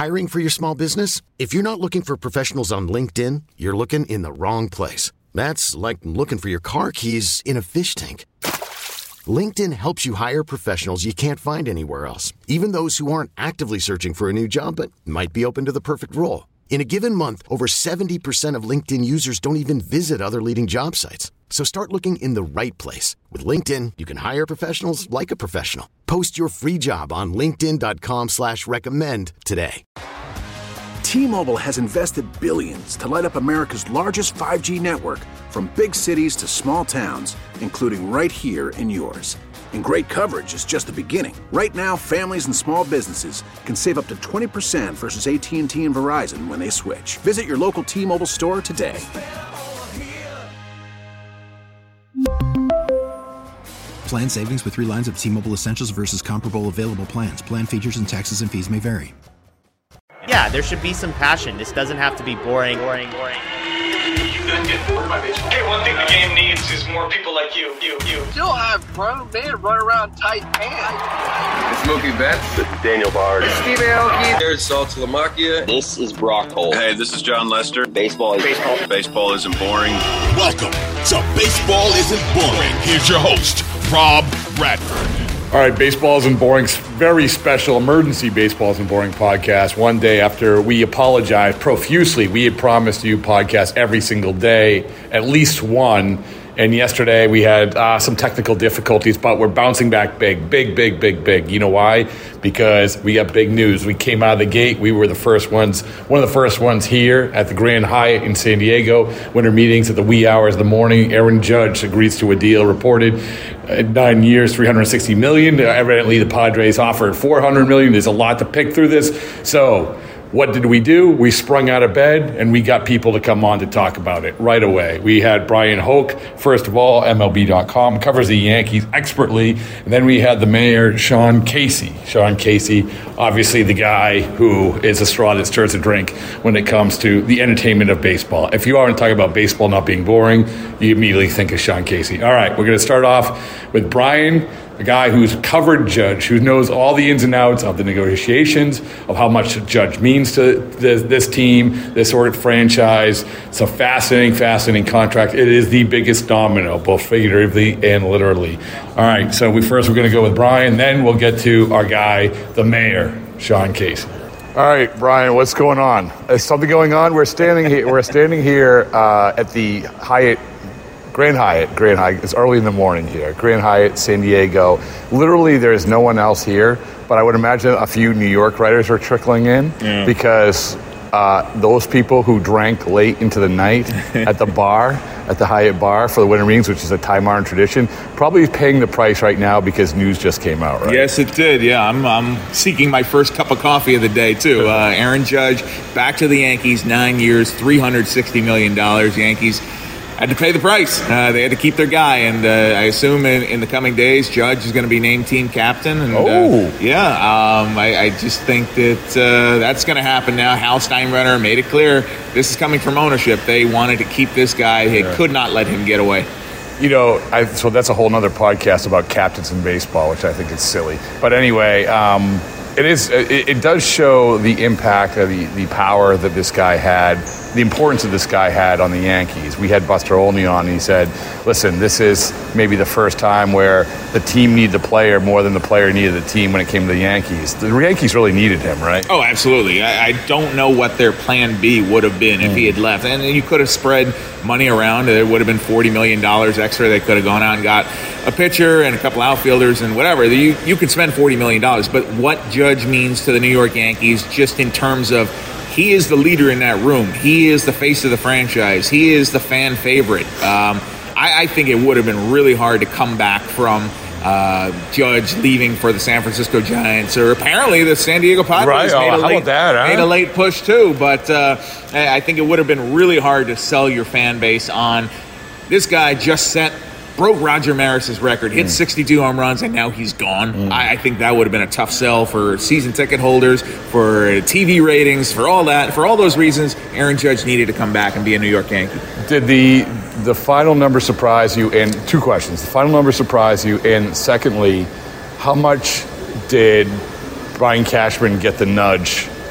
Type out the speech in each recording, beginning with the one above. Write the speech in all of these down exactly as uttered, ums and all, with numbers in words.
Hiring for your small business? If you're not looking for professionals on LinkedIn, you're looking in the wrong place. That's like looking for your car keys in a fish tank. LinkedIn helps you hire professionals you can't find anywhere else, even those who aren't actively searching for a new job but might be open to the perfect role. In a given month, over seventy percent of LinkedIn users don't even visit other leading job sites. So start looking in the right place. With LinkedIn, you can hire professionals like a professional. Post your free job on linkedin dot com slash recommend today. T-Mobile has invested billions to light up America's largest five G network, from big cities to small towns, including right here in yours. And great coverage is just the beginning. Right now, families and small businesses can save up to twenty percent versus A T and T and Verizon when they switch. Visit your local T-Mobile store today. Plan savings with three lines of T-Mobile Essentials versus comparable available plans. Plan features and taxes and fees may vary. Yeah, there should be some passion. This doesn't have to be boring, boring, boring. Hey, one thing the game needs is more people like you, you, you. Still have grown men run around tight pants. It's Mookie Betts. This is Daniel Bard. It's Steve Aoki. There's Sal Talamacchia. This is Brock Holt. Hey, this is John Lester. Baseball is baseball. Baseball isn't boring. Welcome to Baseball Isn't Boring. Here's your host, Rob Bradford. All right, Baseball Isn't Boring's very special emergency Baseball Isn't Boring podcast. One day after we apologized profusely, we had promised you podcasts every single day, at least one. And yesterday we had uh, some technical difficulties, but we're bouncing back big, big, big, big, big. You know why? Because we got big news. We came out of the gate. We were the first ones, one of the first ones here at the Grand Hyatt in San Diego. Winter meetings at the wee hours of the morning. Aaron Judge agrees to a deal reported uh, nine years, three hundred sixty million dollars. Uh, evidently, the Padres offered four hundred million dollars. There's a lot to pick through this. So what did we do? We sprung out of bed, and we got people to come on to talk about it right away. We had Brian Hoke, first of all, M L B dot com, covers the Yankees expertly. And then we had the mayor, Sean Casey. Sean Casey, obviously the guy who is a straw that stirs a drink when it comes to the entertainment of baseball. If you aren't talking about baseball not being boring, you immediately think of Sean Casey. All right, we're going to start off with Brian, a guy who's covered Judge, who knows all the ins and outs of the negotiations, of how much Judge means to this, this team, this sort of franchise. It's a fascinating, fascinating contract. It is the biggest domino, both figuratively and literally. All right, so we first we're going to go with Brian, then we'll get to our guy, the mayor, Sean Casey. All right, Brian, what's going on? Is something going on? We're standing here. We're standing here uh, at the Hyatt. Grand Hyatt, Grand Hyatt. It's early in the morning here. Grand Hyatt, San Diego. Literally, there is no one else here, but I would imagine a few New York writers are trickling in yeah. because uh, those people who drank late into the night at the bar, at the Hyatt bar for the winter meetings, which is a time-honored tradition, probably paying the price right now because news just came out, right? Yes, it did. Yeah, I'm, I'm seeking my first cup of coffee of the day, too. Uh, Aaron Judge, back to the Yankees, nine years, three hundred sixty million dollars. Yankees had to pay the price. Uh, they had to keep their guy, and uh, I assume in, in the coming days, Judge is going to be named team captain. And, oh, uh, yeah. Um, I, I just think that uh, that's going to happen now. Hal Steinbrenner made it clear this is coming from ownership. They wanted to keep this guy. They yeah. could not let him get away. You know, I, so that's a whole nother podcast about captains in baseball, which I think is silly. But anyway, um, it is. It, it does show the impact of the, the power that this guy had, the importance that this guy had on the Yankees. We had Buster Olney on, and he said, listen, this is maybe the first time where the team needed the player more than the player needed the team when it came to the Yankees. The Yankees really needed him, right? Oh, absolutely. I, I don't know what their plan B would have been mm. if he had left. And you could have spread money around. It would have been forty million dollars extra. They could have gone out and got a pitcher and a couple outfielders and whatever. You, you could spend forty million dollars. But what Judge means to the New York Yankees, just in terms of he is the leader in that room. He is the face of the franchise. He is the fan favorite. Um, I, I think it would have been really hard to come back from uh, Judge leaving for the San Francisco Giants, or apparently the San Diego Padres right. made, oh, a how late, about that, huh? made a late push too. But uh, I think it would have been really hard to sell your fan base on this guy just set broke Roger Maris's record, hit mm. sixty-two home runs, and now he's gone. Mm. I, I think that would have been a tough sell for season ticket holders, for T V ratings, for all that. For all those reasons, Aaron Judge needed to come back and be a New York Yankee. Did the the final number surprise you? And two questions. The final number surprise you? And secondly, how much did Brian Cashman get the nudge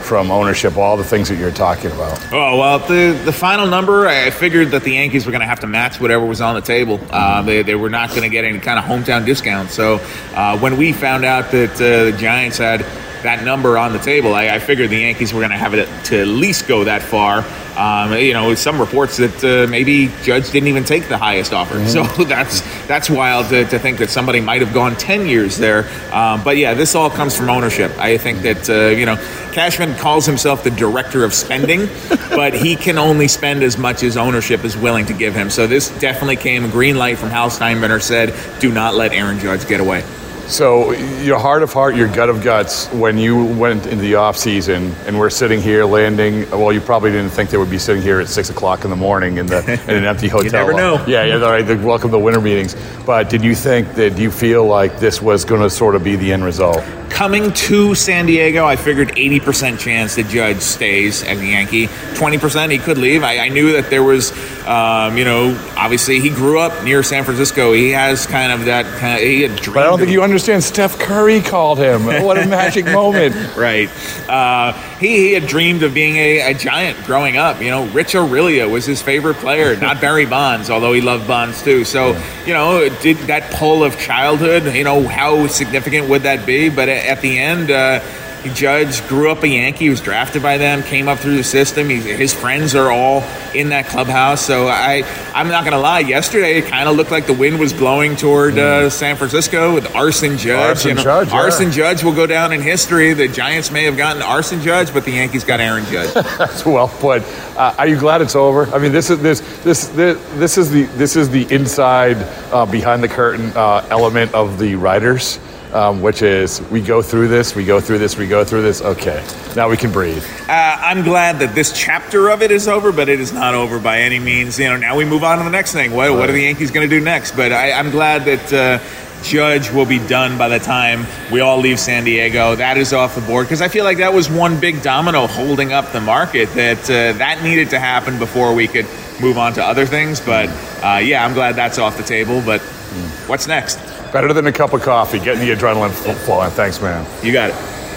from ownership, all the things that you're talking about? Oh, well, the, the final number, I figured that the Yankees were going to have to match whatever was on the table. Uh, they, they were not going to get any kind of hometown discount. So uh, when we found out that uh, the Giants had that number on the table, I, I figured the Yankees were going to have it to at least go that far. Um, you know, some reports that uh, maybe Judge didn't even take the highest offer. Mm-hmm. So that's that's wild to, to think that somebody might have gone ten years there. Um, but yeah, this all comes from ownership. I think that, uh, you know, Cashman calls himself the director of spending, but he can only spend as much as ownership is willing to give him. So this definitely came green light from Hal Steinbrenner, said, do not let Aaron Judge get away. So your heart of heart, your gut of guts, when you went into the off season and we're sitting here landing, well, you probably didn't think they would be sitting here at six o'clock in the morning in the in an empty hotel. You never know. Yeah, yeah, all right. The, welcome to winter meetings. But did you think that? Do you feel like this was going to sort of be the end result? Coming to San Diego, I figured eighty percent chance that Judge stays as a Yankee. twenty percent he could leave. I, I knew that there was, um, you know, obviously he grew up near San Francisco. He has kind of that kind of, he had dreamed. But I don't think you understand. Steph Curry called him. What a magic moment. Right. Uh, he, he had dreamed of being a, a Giant growing up. You know, Rich Aurelia was his favorite player, not Barry Bonds, although he loved Bonds too. So, yeah. you know, did that pull of childhood, you know, how significant would that be? But at the end, uh, Judge grew up a Yankee, was drafted by them, came up through the system. He, his friends are all in that clubhouse. So I, I'm not going to lie. Yesterday, it kind of looked like the wind was blowing toward uh, San Francisco with Arson Judge. Arson you know, Judge, yeah. Arson Judge will go down in history. The Giants may have gotten Arson Judge, but the Yankees got Aaron Judge. That's well put. Uh, are you glad it's over? I mean, this is this this this, this is the this is the inside, uh, behind the curtain uh, element of the writers. Um, which is we go through this, we go through this, we go through this. Okay, now we can breathe. Uh, I'm glad that this chapter of it is over, but it is not over by any means. You know, now we move on to the next thing. What, right. what are the Yankees going to do next? But I, I'm glad that uh, Judge will be done by the time we all leave San Diego. That is off the board because I feel like that was one big domino holding up the market. That uh, that needed to happen before we could move on to other things. But uh, yeah, I'm glad that's off the table. But mm. what's next? Better than a cup of coffee, getting the adrenaline flowing. Thanks, man. You got it.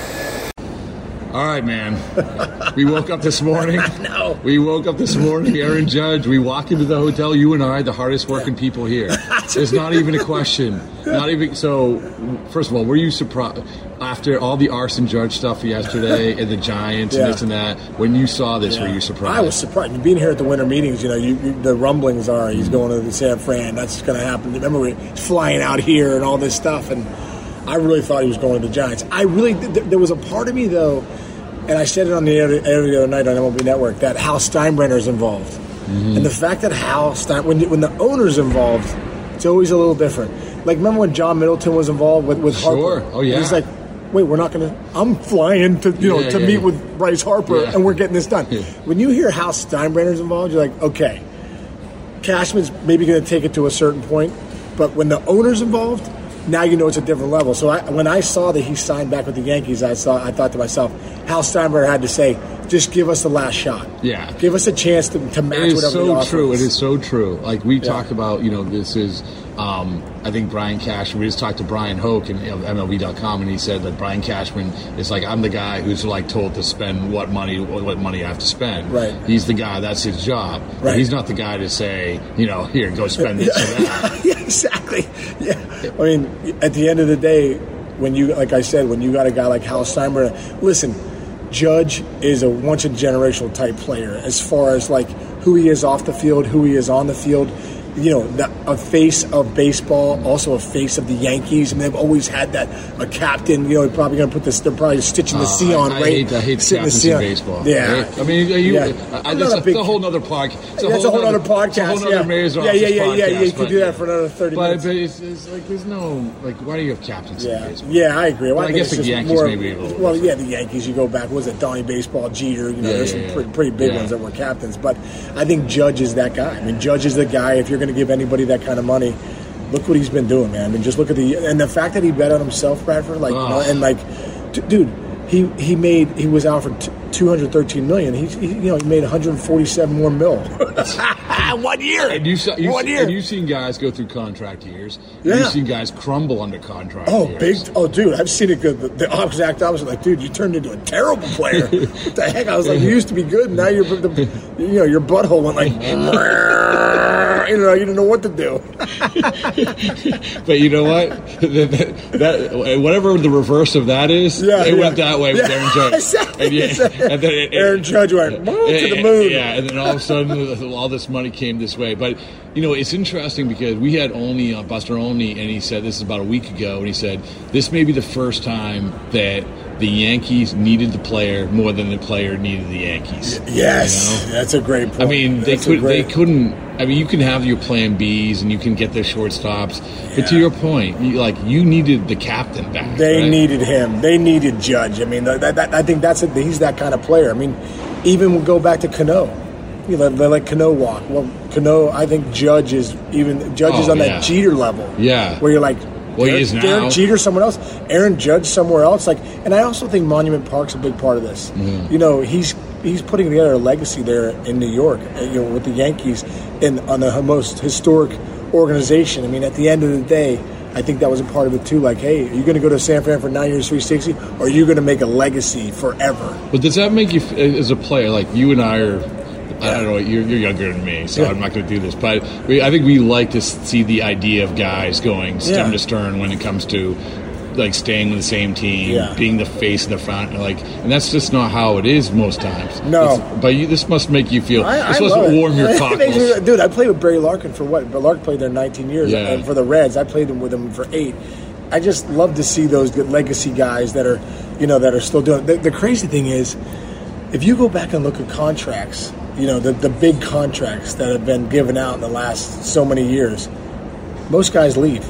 All right, man. We woke up this morning. No. We woke up this morning, Aaron Judge. We walk into the hotel, you and I, the hardest working people here. There's not even a question. Not even. So, first of all, were you surprised after all the Arson Judge stuff yesterday and the Giants yeah. and this and that? When you saw this, yeah. were you surprised? I was surprised. Being here at the winter meetings, you know, you, you, the rumblings are he's going to the San Fran. That's going to happen. Remember, we're flying out here and all this stuff, and I really thought he was going to the Giants. I really, th- there was a part of me though. And I said it on the air the other night on M L B Network that Hal Steinbrenner is involved, mm-hmm. and the fact that Hal Stein when when the owner's involved, it's always a little different. Like remember when John Middleton was involved with, with sure. Harper? Oh yeah. He's like, wait, we're not gonna. I'm flying to you know yeah, to yeah, meet yeah. with Bryce Harper, yeah. and we're getting this done. Yeah. When you hear Hal Steinbrenner's involved, you're like, okay, Cashman's maybe going to take it to a certain point, but when the owner's involved. Now you know it's a different level. So I, when I saw that he signed back with the Yankees, I saw I thought to myself, Hal Steinbrenner had to say, just give us the last shot. Yeah. Give us a chance to, to match it is whatever so the offer true. is. It is so true. Like we yeah. talk about, you know, this is, um, I think Brian Cashman, we just talked to Brian Hoke in you know, M L B dot com, and he said that Brian Cashman is like, I'm the guy who's like told to spend what money, what money I have to spend. Right. He's the guy, that's his job. Right. But he's not the guy to say, you know, here, go spend this or that. Yeah, exactly. Yeah. I mean, at the end of the day, when you, like I said, when you got a guy like Hal Steinbrenner, listen, Judge is a once-in-generational type player as far as like who he is off the field, who he is on the field. You know, the, a face of baseball, also a face of the Yankees. I mean, they've always had that. A captain, you know, probably going to put this. They're probably stitching the C on, uh, I, right? I hate, I hate captains in baseball. Yeah, I, I mean, you, yeah. I, that's a, big, a whole other podcast. That's a whole other podcast. It's a whole yeah. other Mayor's yeah, yeah, yeah, podcast, yeah, yeah. You could do that yeah. for another thirty but, minutes. But it's, it's like there's no like. Why do you have captains yeah. in baseball? Yeah, I agree. Well, I, I guess the Yankees more, maybe a little. Well, different. yeah, the Yankees. You go back. What was it Donnie Baseball, Jeter? You know, yeah, there's yeah, some yeah. pretty, pretty big yeah. ones that were captains. But I think Judge is that guy. I mean, Judge is the guy. If you're going to give anybody that kind of money. Look what he's been doing, man. I mean, just look at the and the fact that he bet on himself, Bradford. Like, oh. you know, and like, d- dude, he he made he was out for t- two hundred thirteen million. He, he you know he made one hundred forty-seven more mil. One year. And you saw, you One see, year. And you've seen guys go through contract years. Yeah. You've seen guys crumble under contract Oh, years. big! Oh, dude, I've seen it good. The, the exact opposite. Like, dude, you turned into a terrible player. What the heck? I was like, you used to be good, and now you're, the, you know, your butthole went like, you know, you didn't know what to do. But you know what? that, that, whatever the reverse of that is, Yeah, it yeah. went that way with Yeah, Aaron Judge. exactly. And, yeah, and then it, Aaron Judge went "Whoa," to the moon. Yeah, and then all of a sudden, all this money came this way. But you know, it's interesting because we had Olney, uh, Buster Olney, and he said this is about a week ago, and he said this may be the first time that the Yankees needed the player more than the player needed the Yankees. Yes, you know? That's a great point. I mean, they That's a could, great- they couldn't. I mean, you can have your plan Bs and you can get their shortstops, Yeah. but to your point, you, like you needed the captain back. They right? needed him. They needed Judge. I mean, that, that, I think that's a, he's that kind of player. I mean, even we'll go back to Cano. You know, they let Cano walk. Well, Cano, I think Judge is even Judge is Oh, on yeah. that Jeter level. Yeah. Where you're like, Well, he Derek, is now. Derek Jeter somewhere else, Aaron Judge somewhere else. Like, and I also think Monument Park's a big part of this. Mm-hmm. You know, he's he's putting together a legacy there in New York. You know, with the Yankees and on the most historic organization. I mean, at the end of the day, I think that was a part of it too. Like, hey, are you going to go to San Fran for nine years, three sixty, or are you going to make a legacy forever? But does that make you, as a player, like you and I are? I don't know. You're, you're younger than me, so Yeah. I'm not going to do this. But we, I think we like to see the idea of guys going stem Yeah. to stern when it comes to like staying with the same team, Yeah. being the face of the front, like, and that's just not how it is most times. No. It's- but you, this must make you feel. I, this I must love it. warm your It makes me- cockles. Dude, I played with Barry Larkin for what? But Larkin played there nineteen years. Yeah. And for the Reds, I played with him for eight. I just love to see those good legacy guys that are, you know, that are still doing. The, the crazy thing is, if you go back and look at contracts, you know, the the big contracts that have been given out in the last so many years, most guys leave.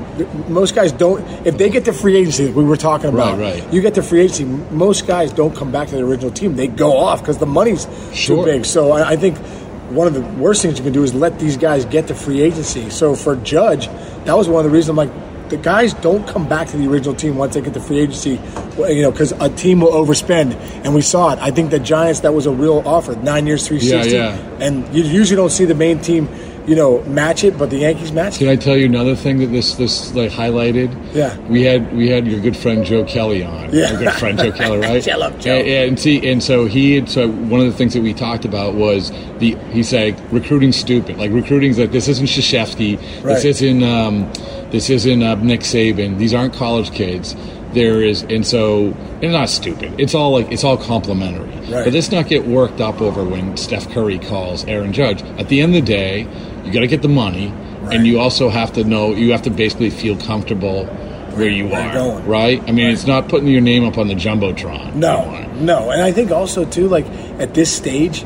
Most guys don't. If they get to free agency, like we were talking about, Right, right. you get to free agency, most guys don't come back to the original team. They go off because the money's Sure. too big. So I, I think one of the worst things you can do is let these guys get to free agency. So for Judge, that was one of the reasons I'm like, the guys don't come back to the original team once they get to free agency, you know, because a team will overspend, and we saw it. I think the Giants, that was a real offer, nine years, three sixty, Yeah, yeah. and you usually don't see the main team, you know, match it, but the Yankees match Can it. I tell you another thing that this this like highlighted? Yeah. we had we had your good friend Joe Kelly on. Yeah. Your good friend Joe Kelly, right? I love Joe. And, and see, and so he had. So one of the things that we talked about was the he said recruiting's stupid. Like recruiting's like this isn't Krzyzewski. Right. This isn't um, this isn't uh, Nick Saban. These aren't college kids. There is, and so it's not stupid. It's all like it's all complimentary. Right. But let's not get worked up over when Steph Curry calls Aaron Judge. At the end of the day, you got to get the money, Right. and you also have to know you have to basically feel comfortable where you Where are, you're going. right? I mean, it's not putting your name up on the jumbotron. No, no, and I think also too, like at this stage,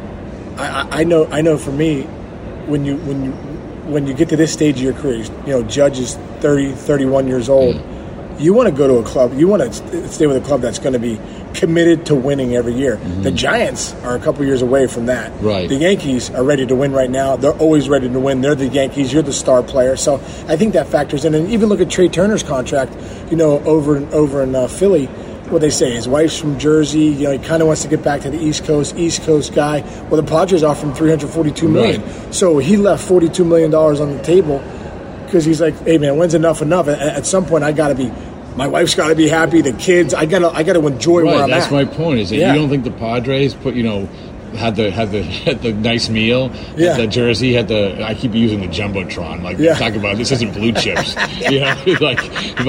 I, I, I know, I know. For me, when you when you when you get to this stage of your career, you know, Judge is thirty, thirty-one years old. Mm. You want to go to a club. You want to stay with a club that's going to be committed to winning every year. Mm-hmm. The Giants are a couple years away from that. Right. The Yankees are ready to win right now. They're always ready to win. They're the Yankees. You're the star player. So I think that factors in. And even look at Trey Turner's contract. You know, over over in uh, Philly. What they say, his wife's from Jersey. You know, he kind of wants to get back to the East Coast, East Coast guy. Well, the Padres offered him three hundred forty-two million dollars. So he left forty-two million dollars on the table because he's like, "Hey, man, when's enough enough? At, at some point, I got to be. My wife's got to be happy. The kids, I got to, I got to enjoy Right, where I'm that's at." my point. Is that Yeah. you don't think the Padres put you know had the had the had the nice meal, Yeah. had the jersey, had the I keep using the jumbotron, like Yeah. talk about this isn't blue chips, you know, like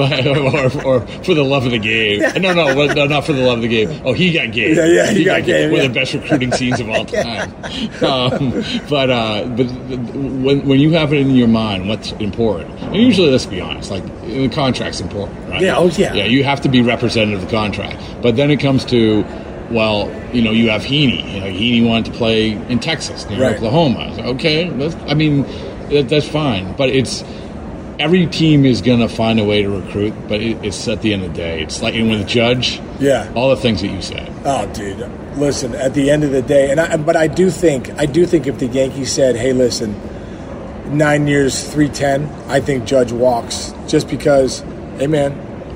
or, or for the love of the game. No, no, well, no, not for the love of the game. Oh, he got game. Yeah, yeah, he got game, One yeah. of the best recruiting scenes of all time. um, but uh, but when when you have it in your mind, what's important? And usually, let's be honest, like the contract's important, right? Yeah, oh, yeah. Yeah, you have to be representative of the contract. But then it comes to, well, you know, you have Heaney. You know, Heaney wanted to play in Texas, near Right. Oklahoma. So, okay, that's, I mean, that, that's fine. But it's every team is going to find a way to recruit. But it, it's at the end of the day, it's like and with Judge, Yeah. all the things that you said. Oh, dude, listen. At the end of the day, and I, but I do think, I do think if the Yankees said, "Hey, listen, nine years, three ten," I think Judge walks just because. Hey, man, if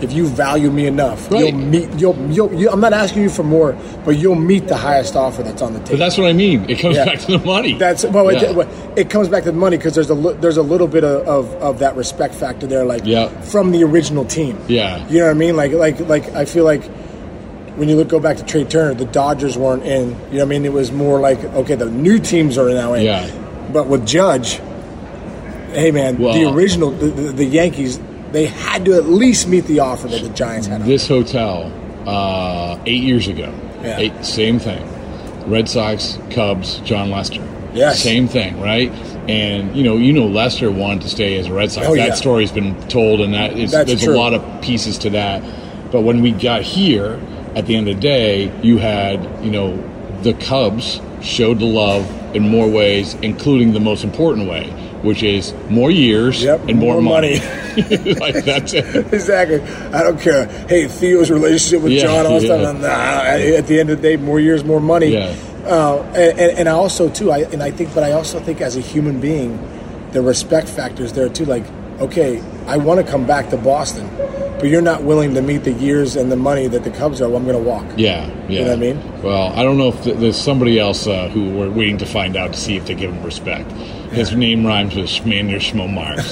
if you value me enough, Right. you'll meet. You'll, you'll. You, I'm not asking you for more, but you'll meet the highest offer that's on the table. But that's what I mean. It comes Yeah. back to the money. That's well, Yeah. it, it comes back to the money because there's a li- there's a little bit of, of, of that respect factor there, like Yeah. from the original team. Yeah. You know what I mean? Like like like I feel like when you look go back to Trey Turner, the Dodgers weren't in. You know what I mean? It was more like, okay, the new teams are now in. Yeah. But with Judge, hey man, Well, the original the, the, the Yankees, they had to at least meet the offer that the Giants had. This hotel, uh, eight years ago, Yeah. eight, same thing. Red Sox, Cubs, John Lester. Yes. Same thing, right? And you know, you know, Lester wanted to stay as a Red Sox. Oh, that yeah. story's been told, and that is, That's there's true. a lot of pieces to that. But when we got here, at the end of the day, you had, you know, the Cubs showed the love in more ways, including the most important way, which is more years Yep, and more, more money. money. Like that's it. Exactly. I don't care. Hey, Theo's relationship with Yeah, John, all that yeah. stuff. Nah, at the end of the day, more years, more money. Yeah. Uh, and, and, and I also too, I and I think, but I also think as a human being, the respect factor is there too. Like, okay, I want to come back to Boston, but you're not willing to meet the years and the money that the Cubs are. Well, I'm going to walk. Yeah, yeah. You know what I mean? Well, I don't know if th- there's somebody else uh, who we're waiting to find out to see if they give him respect. His name rhymes with Schmander Schmo Marks.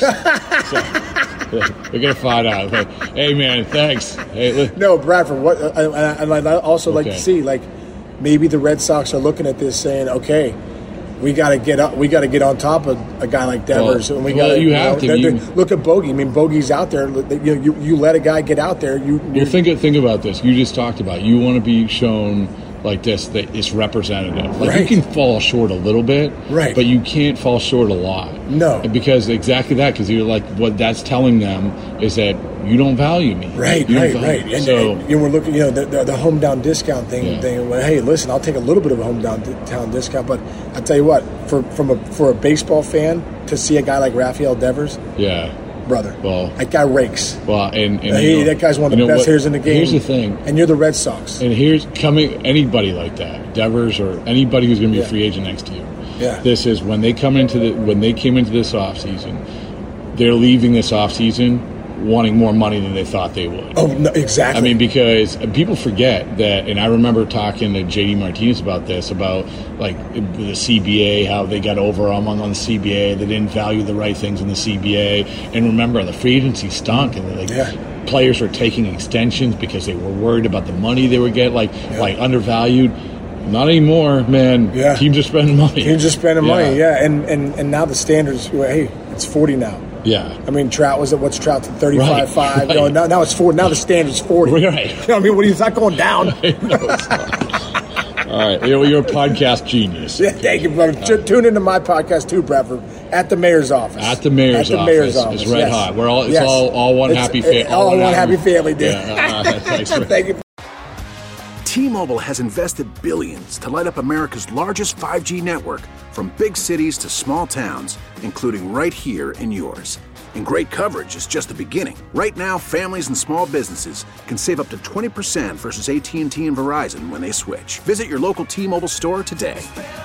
So, we're gonna find out. Like, hey, man, thanks. Hey, li- No, Bradford. What? Uh, and I'd also like Okay. to see, like, maybe the Red Sox are looking at this, saying, "Okay, we got to get up. We got to get on top of a guy like Devers." Well, and we well, got you have to. they're- You- they're- look at Bogey. I mean, Bogey's out there. You know, you, you let a guy get out there. You, well, you think think about this. You just talked about you want to be shown like this that it's representative. Like Right. you can fall short a little bit, Right. But you can't fall short a lot. No. because exactly that. Because you're like what that's telling them is that you don't value me. Right, You don't right, value right. me. And, so. and, you know, we're looking, you know, the, the, the home down discount thing. Yeah. thing. Well, hey, listen, I'll take a little bit of a home down town discount, but I tell you what, for from a for a baseball fan to see a guy like Rafael Devers, Yeah. brother, Well, that guy rakes. well, and, and Hey, you know, that guy's one of the you know best what? hitters in the game. Here's the thing, and you're the Red Sox. and here's coming anybody like that, Devers or anybody who's going to be Yeah. a free agent next to you. Yeah. This is when they come into the when they came into this offseason, they're leaving this offseason wanting more money than they thought they would. Oh, no, exactly. I mean, because people forget that, and I remember talking to J D Martinez about this, about like the C B A, how they got over among on the C B A, they didn't value the right things in the C B A, and remember the free agency stunk, and like Yeah. players were taking extensions because they were worried about the money they would get, like Yeah. like undervalued. Not anymore, man. Yeah. Teams are spending money. Teams just spending Yeah. money, yeah, and, and and now the standards. Well, hey, it's forty now. Yeah. I mean, Trout was at what's Trout thirty-five Right, five. right. You know, now, now it's forty. Now the standard's forty. Right. You know what I mean? What, it's not going down. No, it's not. All right, you're, you're a podcast genius. Yeah, thank you, brother. T- Tune into my podcast too, Bradford, at the mayor's office. At the mayor's, At the office, mayor's office. It's red yes. hot. We're all it's Yes. all all one It's- happy it- family. all one happy family, dude. Yeah, uh, thanks for- Thank you. T-Mobile has invested billions to light up America's largest five G network, from big cities to small towns, including right here in yours. And great coverage is just the beginning. Right now, families and small businesses can save up to twenty percent versus A T and T and Verizon when they switch. Visit your local T-Mobile store today.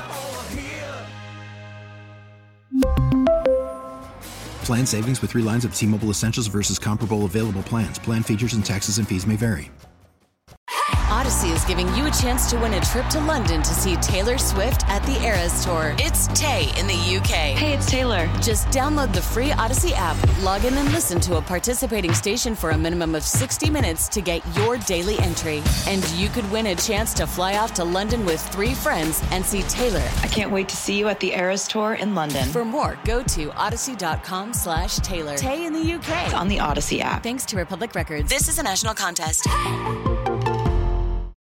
Plan savings with three lines of T-Mobile Essentials versus comparable available plans. Plan features and taxes and fees may vary. Odyssey is giving you a chance to win a trip to London to see Taylor Swift at the Eras Tour. It's Tay in the U K. Hey, it's Taylor. Just download the free Odyssey app, log in and listen to a participating station for a minimum of sixty minutes to get your daily entry. And you could win a chance to fly off to London with three friends and see Taylor. I can't wait to see you at the Eras Tour in London. For more, go to odyssey.com slash Taylor. Tay in the U K. It's on the Odyssey app. Thanks to Republic Records. This is a national contest.